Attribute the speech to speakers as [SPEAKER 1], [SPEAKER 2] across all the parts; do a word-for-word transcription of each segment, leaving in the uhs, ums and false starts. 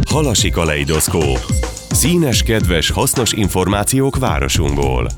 [SPEAKER 1] Halasi kaleidoszkóp. Színes, kedves, hasznos információk városunkból.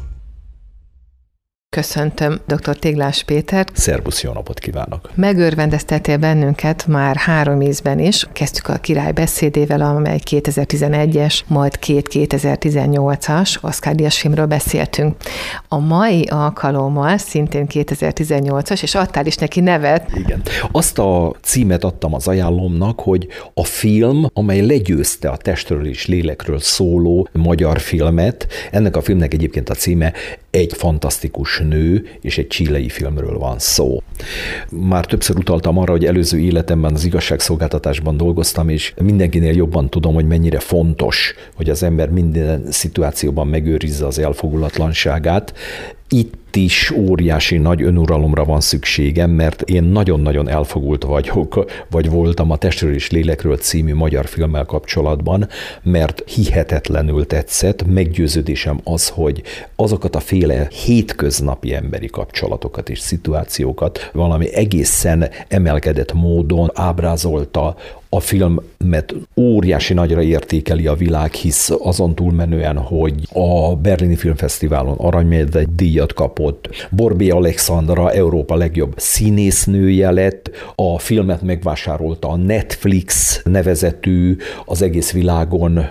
[SPEAKER 2] Köszöntöm dr. Téglás Pétert.
[SPEAKER 3] Szervusz, jó napot kívánok!
[SPEAKER 2] Megörvendeztettél bennünket már három ízben is. Kezdtük a Király beszédével, amely kétezer-tizenegyes, majd két kétezer-tizennyolcas Oscar-díjas filmről beszéltünk. A mai alkalommal szintén kétezer-tizennyolcas, és adtál is neki nevet.
[SPEAKER 3] Igen. Azt a címet adtam az ajánlómnak, hogy a film, amely legyőzte a testről és lélekről szóló magyar filmet, ennek a filmnek egyébként a címe Egy fantasztikus nő, és egy chilei filmről van szó. Már többször utaltam arra, hogy előző életemben az igazságszolgáltatásban dolgoztam, és mindenkinél jobban tudom, hogy mennyire fontos, hogy az ember minden szituációban megőrizze az elfogulatlanságát. Itt is óriási nagy önuralomra van szükségem, mert én nagyon-nagyon elfogult vagyok, vagy voltam a Testről és lélekről című magyar filmmel kapcsolatban, mert hihetetlenül tetszett. Meggyőződésem az, hogy azokat a féle hétköznapi emberi kapcsolatokat és szituációkat valami egészen emelkedett módon ábrázolta. A filmet óriási nagyra értékeli a világ, hisz azon túlmenően, hogy a Berlini Filmfesztiválon Aranymedve díjat kapott, Borbély Alexandra Európa legjobb színésznője lett, a filmet megvásárolta a Netflix nevezetű, az egész világon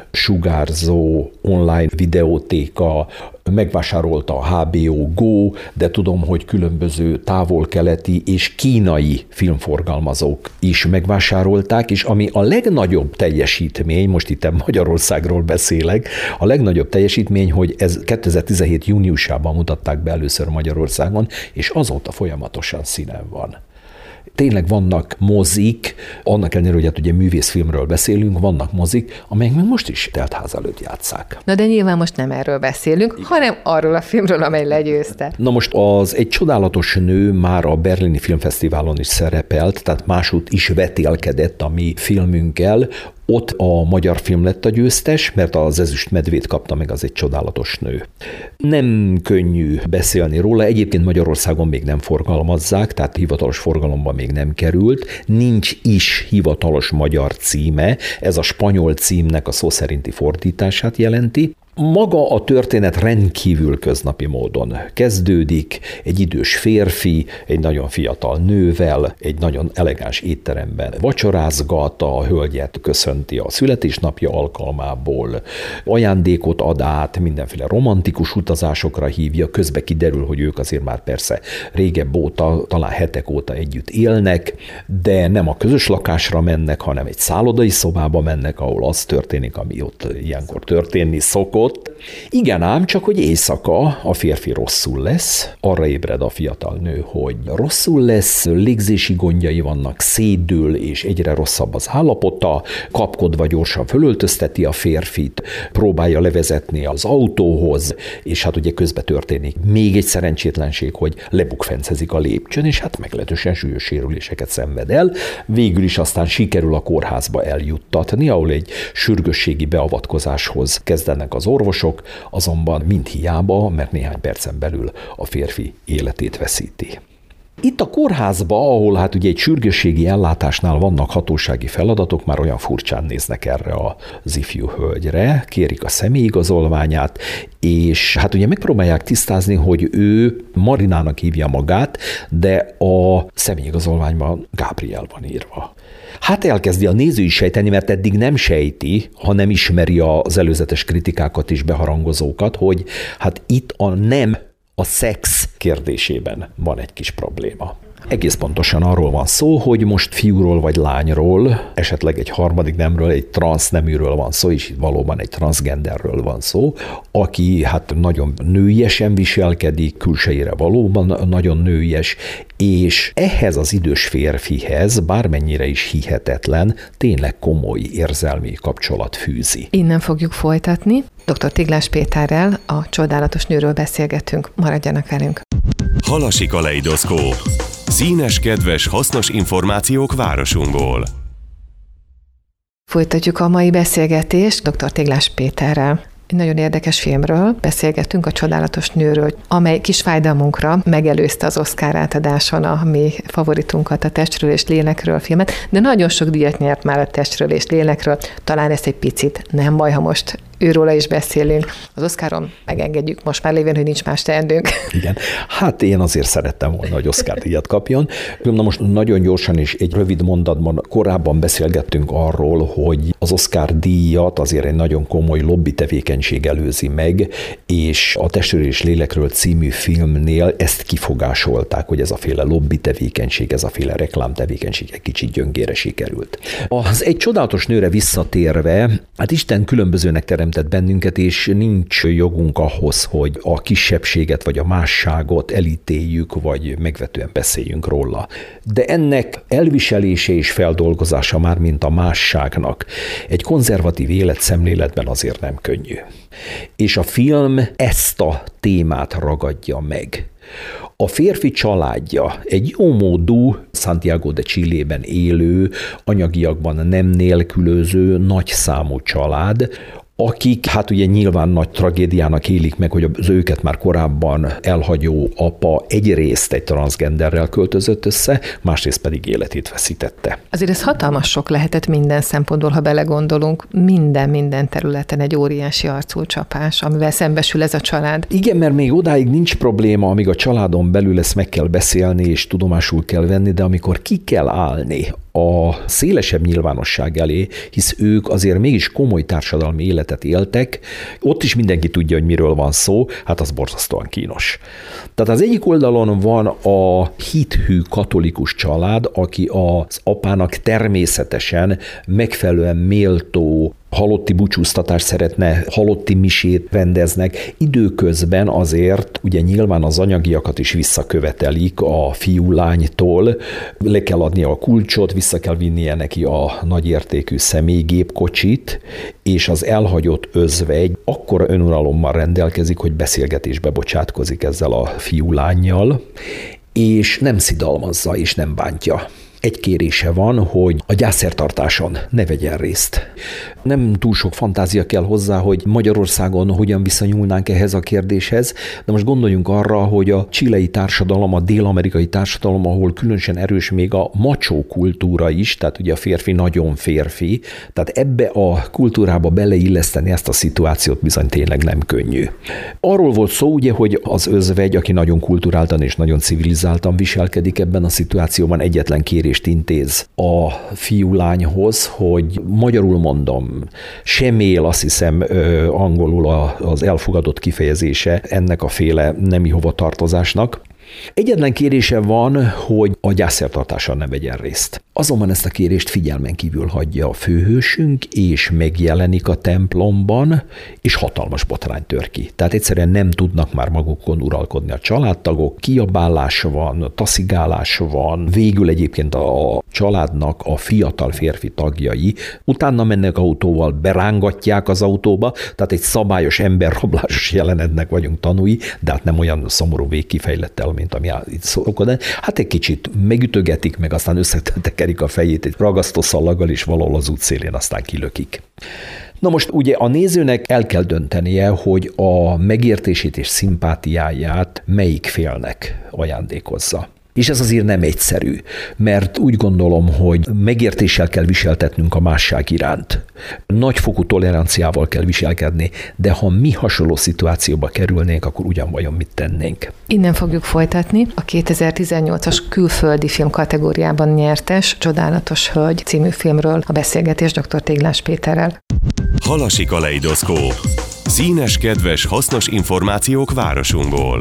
[SPEAKER 3] sugárzó online videótéka, megvásárolta a há bé o Go, de tudom, hogy különböző távol-keleti és kínai filmforgalmazók is megvásárolták, és ami a legnagyobb teljesítmény, most itt Magyarországról beszélek, a legnagyobb teljesítmény, hogy ez kétezer-tizenhét júniusában mutatták be először Magyarországon, és azóta folyamatosan színen van. Tényleg vannak mozik, annak ellenére, hogy hát ugye művészfilmről beszélünk, vannak mozik, amelyek még most is teltház előtt játsszák.
[SPEAKER 2] Na de nyilván most nem erről beszélünk, igen, hanem arról a filmről, amely legyőzte.
[SPEAKER 3] Na most az Egy csodálatos nő már a Berlini Filmfesztiválon is szerepelt, tehát másút is vetélkedett a mi filmünkkel. Ott a magyar film lett a győztes, mert az Ezüst medvét kapta meg az Egy csodálatos nő. Nem könnyű beszélni róla, egyébként Magyarországon még nem forgalmazzák, tehát hivatalos forgalomban még nem került. Nincs is hivatalos magyar címe, ez a spanyol címnek a szó szerinti fordítását jelenti. Maga a történet rendkívül köznapi módon kezdődik, egy idős férfi, egy nagyon fiatal nővel, egy nagyon elegáns étteremben vacsorázgat, a hölgyet köszönti a születésnapja alkalmából, ajándékot ad át, mindenféle romantikus utazásokra hívja, közben kiderül, hogy ők azért már persze régebb óta, talán hetek óta együtt élnek, de nem a közös lakásra mennek, hanem egy szállodai szobába mennek, ahol az történik, ami ott ilyenkor történni szokott. Igen ám, csak hogy éjszaka a férfi rosszul lesz, arra ébred a fiatal nő, hogy rosszul lesz, légzési gondjai vannak, szédül, és egyre rosszabb az állapota, kapkodva gyorsan fölöltözteti a férfit, próbálja levezetni az autóhoz, és hát ugye közben történik még egy szerencsétlenség, hogy lebukfencezik a lépcsőn, és hát meglehetősen súlyos sérüléseket szenved el. Végül is aztán sikerül a kórházba eljuttatni, ahol egy sürgősségi beavatkozáshoz kezdenek az orvosok, azonban mind hiába, mert néhány percen belül a férfi életét veszíti. Itt a kórházban, ahol hát ugye egy sürgősségi ellátásnál vannak hatósági feladatok, már olyan furcsán néznek erre az ifjú hölgyre, kérik a személyigazolványát, és hát ugye megpróbálják tisztázni, hogy ő Marinának hívja magát, de a személyigazolványban Gabriel van írva. Hát elkezdi a néző is sejteni, mert eddig nem sejti, ha nem ismeri az előzetes kritikákat és beharangozókat, hogy hát itt a nem, a szex kérdésében van egy kis probléma. Egész pontosan arról van szó, hogy most fiúról vagy lányról, esetleg egy harmadik nemről, egy transzneműről van szó, és itt valóban egy transzgenderről van szó, aki hát nagyon nőiesen viselkedik, külsejére valóban nagyon nőies, és ehhez az idős férfihez, bármennyire is hihetetlen, tényleg komoly érzelmi kapcsolat fűzi.
[SPEAKER 2] Innen fogjuk folytatni. doktor Téglás Péterrel a csodálatos nőről beszélgetünk. Maradjanak velünk.
[SPEAKER 1] Halasi kaleidoszkóp. Színes, kedves, hasznos információk városunkból.
[SPEAKER 2] Folytatjuk a mai beszélgetést doktor Téglás Péterrel. Egy nagyon érdekes filmről beszélgettünk, a Csodálatos nőről, amely kis fájdalmunkra megelőzte az Oscar átadáson a mi favoritunkat, a Testről és lélekről filmet, de nagyon sok díjat nyert már a Testről és lélekről, talán ezt egy picit nem baj, ha most őróla is beszélünk. Az Oscaron megengedjük most már lévén, hogy nincs más teendőnk.
[SPEAKER 3] Igen, hát én azért szerettem volna, hogy Oscar díjat kapjon. Na most nagyon gyorsan és egy rövid mondatban korábban beszélgettünk arról, hogy az Oscar díjat azért egy nagyon komoly lobby tevékenység előzi meg, és a Testről és lélekről című filmnél ezt kifogásolták, hogy ez a féle lobby tevékenység, ez a féle reklám tevékenység egy kicsit gyöngére sikerült. Az Egy csodálatos nőre visszatérve, hát Isten különbözőnek terem bennünket, és nincs jogunk ahhoz, hogy a kisebbséget vagy a másságot elítéljük, vagy megvetően beszéljünk róla. De ennek elviselése és feldolgozása már, mint a másságnak, egy konzervatív életszemléletben azért nem könnyű. És a film ezt a témát ragadja meg. A férfi családja egy jómódú, Santiago de Chilében élő, anyagiakban nem nélkülöző, nagyszámú család, akik hát ugye nyilván nagy tragédiának élik meg, hogy az őket már korábban elhagyó apa egyrészt egy transzgenderrel költözött össze, másrészt pedig életét veszítette.
[SPEAKER 2] Azért ez hatalmas sok lehetett minden szempontból, ha belegondolunk. Minden-minden területen egy óriási arculcsapás, amivel szembesül ez a család.
[SPEAKER 3] Igen, mert még odáig nincs probléma, amíg a családon belül ezt meg kell beszélni és tudomásul kell venni, de amikor ki kell állni a szélesebb nyilvánosság elé, hisz ők azért mégis komoly társadalmi életet éltek, ott is mindenki tudja, hogy miről van szó, hát az borzasztóan kínos. Tehát az egyik oldalon van a hithű katolikus család, aki az apának természetesen megfelelően méltó halotti búcsúztatást szeretne, halotti misét rendeznek. Időközben azért ugye nyilván az anyagiakat is visszakövetelik a fiú-lánytól, le kell adni a kulcsot, vissza kell vinnie neki a nagyértékű személygépkocsit, és az elhagyott özvegy akkora önuralommal rendelkezik, hogy beszélgetésbe bocsátkozik ezzel a fiú-lánnyal, és nem szidalmazza, és nem bántja. Egy kérése van, hogy a gyászszertartáson ne vegyen részt. Nem túl sok fantázia kell hozzá, hogy Magyarországon hogyan viszonyulnánk ehhez a kérdéshez, de most gondoljunk arra, hogy a chilei társadalom, a dél-amerikai társadalom, ahol különösen erős még a macsó kultúra is, tehát ugye a férfi nagyon férfi, tehát ebbe a kultúrába beleilleszteni ezt a szituációt bizony tényleg nem könnyű. Arról volt szó ugye, hogy az özvegy, aki nagyon kulturáltan és nagyon civilizáltan viselkedik ebben a szituációban, egyetlen kérés intéz a fiú-lányhoz, hogy magyarul mondom, semél, azt hiszem angolul az elfogadott kifejezése ennek a féle nemi hovatartozásnak. Egyetlen kérése van, hogy a gyászszertartáson ne vegyen részt. Azonban ezt a kérést figyelmen kívül hagyja a főhősünk, és megjelenik a templomban, és hatalmas botrány tör ki. Tehát egyszerűen nem tudnak már magukon uralkodni a családtagok, kiabálás van, taszigálás van, végül egyébként a családnak a fiatal férfi tagjai utána mennek autóval, berángatják az autóba, tehát egy szabályos emberrablásos jelenetnek vagyunk tanúi, de hát nem olyan szomorú végkifejlettel, mint ami itt szokott. Hát egy kicsit megütögetik, meg aztán összetekerik a fejét egy ragasztószalaggal, és valahol az útszélén aztán kilökik. Na most ugye a nézőnek el kell döntenie, hogy a megértését és szimpátiáját melyik félnek ajándékozza. És ez azért nem egyszerű, mert úgy gondolom, hogy megértéssel kell viseltetnünk a másság iránt. Nagyfokú toleranciával kell viselkedni, de ha mi hasonló szituációba kerülnénk, akkor ugyan vajon mit tennénk?
[SPEAKER 2] Innen fogjuk folytatni. A kétezer-tizennyolcas külföldi film kategóriában nyertes Csodálatos hölgy című filmről a beszélgetés dr. Téglás Péterrel.
[SPEAKER 1] Halasi kaleidoszkóp. Színes, kedves, hasznos információk városunkból.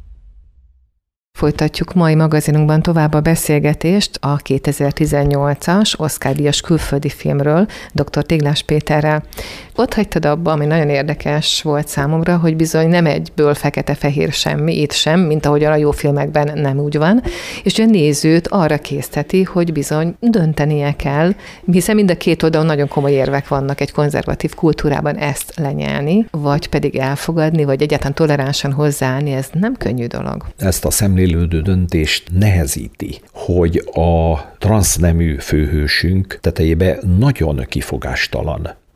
[SPEAKER 2] Folytatjuk mai magazinunkban tovább a beszélgetést a kétezer-tizennyolcas Oscar-díjas külföldi filmről dr. Téglás Péterrel. Ott hagytad abba, ami nagyon érdekes volt számomra, hogy bizony nem egyből fekete-fehér semmi, itt sem, mint ahogyan a jó filmekben nem úgy van, és a nézőt arra készteti, hogy bizony döntenie kell, hiszen mind a két oldalon nagyon komoly érvek vannak egy konzervatív kultúrában ezt lenyelni, vagy pedig elfogadni, vagy egyáltalán toleránsan hozzáállni, ez nem könnyű dolog.
[SPEAKER 3] Ezt a szemlélődő döntést nehezíti, hogy a transznemű főhősünk tetejébe nagyon kifogástalan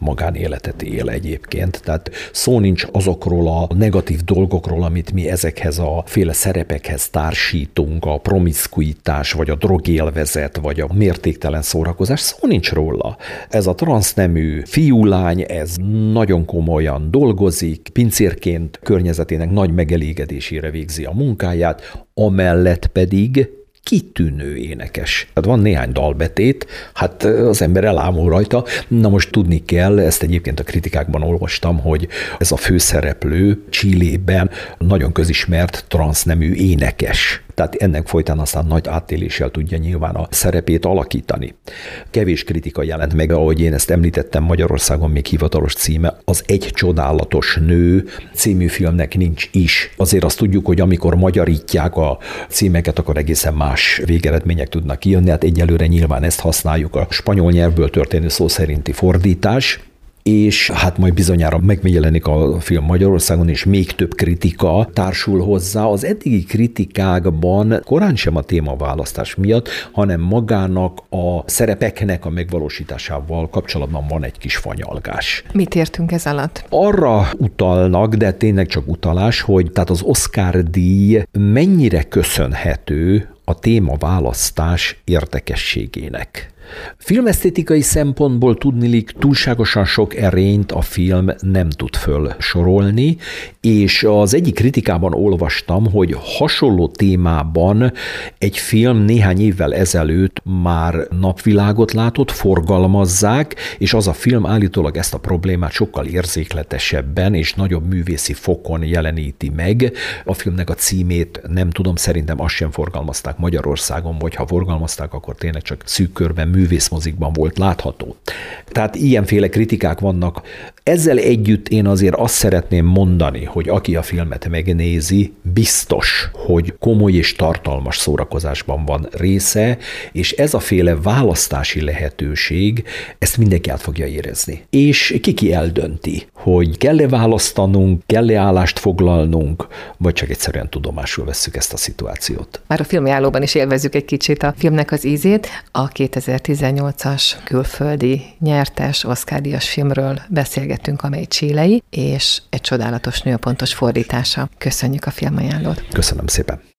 [SPEAKER 3] magánéletet él egyébként. Tehát szó nincs azokról a negatív dolgokról, amit mi ezekhez a féle szerepekhez társítunk, a promiszkuitás, vagy a drogélvezet, vagy a mértéktelen szórakozás, szó nincs róla. Ez a transznemű fiú-lány, ez nagyon komolyan dolgozik, pincérként környezetének nagy megelégedésére végzi a munkáját, amellett pedig kitűnő énekes. Hát van néhány dalbetét, hát az ember elámul rajta. Na most tudni kell, ezt egyébként a kritikákban olvastam, hogy ez a főszereplő Chilében nagyon közismert transznemű énekes. Tehát ennek folytán aztán nagy átéléssel tudja nyilván a szerepét alakítani. Kevés kritika jelent meg, ahogy én ezt említettem, Magyarországon még hivatalos címe, az Egy csodálatos nő című filmnek nincs is. Azért azt tudjuk, hogy amikor magyarítják a címeket, akkor egészen más végeredmények tudnak kijönni. Hát egyelőre nyilván ezt használjuk, a spanyol nyelvből történő szó szerinti fordítás, és hát majd bizonyára megjelenik a film Magyarországon, és még több kritika társul hozzá. Az eddigi kritikákban korán sem a témaválasztás miatt, hanem magának a szerepeknek a megvalósításával kapcsolatban van egy kis fanyalgás.
[SPEAKER 2] Mit értünk ez alatt?
[SPEAKER 3] Arra utalnak, de tényleg csak utalás, hogy tehát az Oscar-díj mennyire köszönhető a témaválasztás érdekességének. Filmesztétikai szempontból tudniillik túlságosan sok erényt a film nem tud fölsorolni, és az egyik kritikában olvastam, hogy hasonló témában egy film néhány évvel ezelőtt már napvilágot látott, forgalmazzák, és az a film állítólag ezt a problémát sokkal érzékletesebben és nagyobb művészi fokon jeleníti meg. A filmnek a címét nem tudom, szerintem azt sem forgalmazták Magyarországon, vagy ha forgalmazták, akkor tényleg csak szűk körben művészmozikban volt látható. Tehát ilyenféle kritikák vannak. Ezzel együtt én azért azt szeretném mondani, hogy aki a filmet megnézi, biztos, hogy komoly és tartalmas szórakozásban van része, és ez a féle választási lehetőség, ezt mindenki át fogja érezni. És kiki eldönti, hogy kell-e választanunk, kell-e állást foglalnunk, vagy csak egyszerűen tudomásul vesszük ezt a szituációt.
[SPEAKER 2] Már a filmjárlóban is élvezzük egy kicsit a filmnek az ízét. A kétezer-tizennyolcas külföldi nyertes Oscar-díjas filmről beszélgettünk, amely chilei, és Egy csodálatos nő a pontos fordítása. Köszönjük a filmajánlót.
[SPEAKER 3] Köszönöm szépen.